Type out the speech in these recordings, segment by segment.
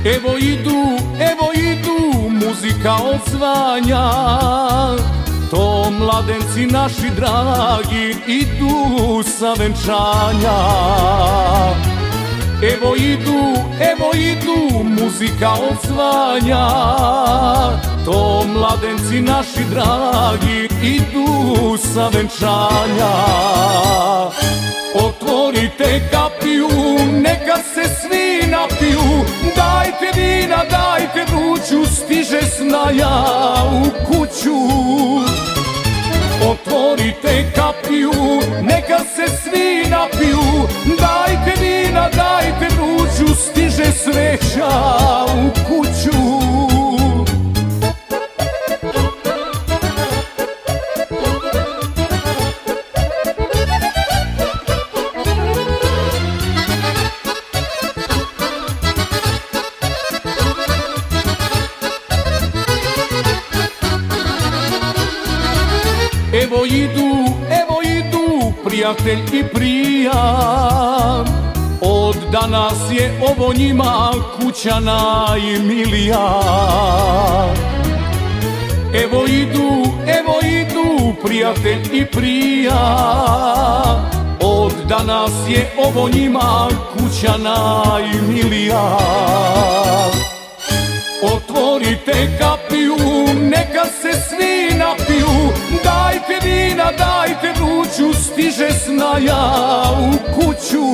Evo idu, muzika odzvanja, to mladenci naši dragi idu sa venčanja. Evo idu, muzika odzvanja, to mladenci naši dragi idu sa venčanja. Otvorite kapiju, neka se svi napiju, dajte vina, dajte vruću, stiže snaja u kuću. Otvorite kapiju, neka se svi napiju, dajte vina, dajte vruću, stiže sreća u kuću. Evo idu, prijatelj i prija, od danas je ovo njima kuća najmilija. Evo idu, prijatelj i prija, od danas je ovo njima kuća najmilija. Otvorite kapiju, neka se svi napiju, dajte vina, dajte vruću, stiže snaja u kuću.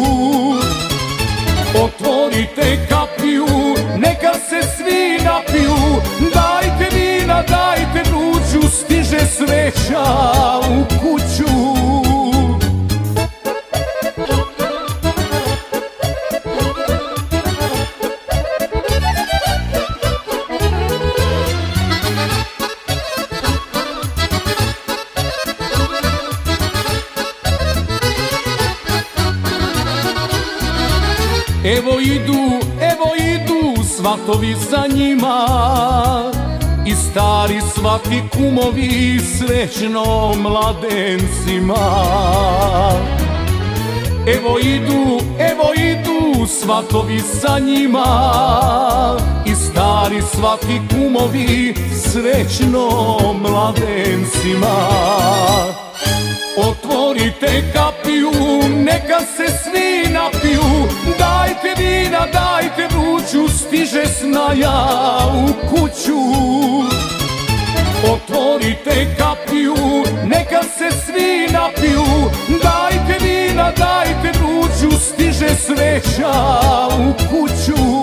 Otvorite kapiju, neka se svi napiju, dajte vina, dajte vruću, stiže sreća u kuću. Evo idu, svatovi za njima, i stari svati kumovi, srećno mladencima. Evo idu, svatovi za njima, i stari svati kumovi, srećno mladencima. Otvorite kapiju, neka se svi napiju, dajte vina, dajte vruću, stiže snaja u kuću. Otvorite kapiju, neka se svi napiju, dajte vina, dajte vruću, stiže sreća u kuću.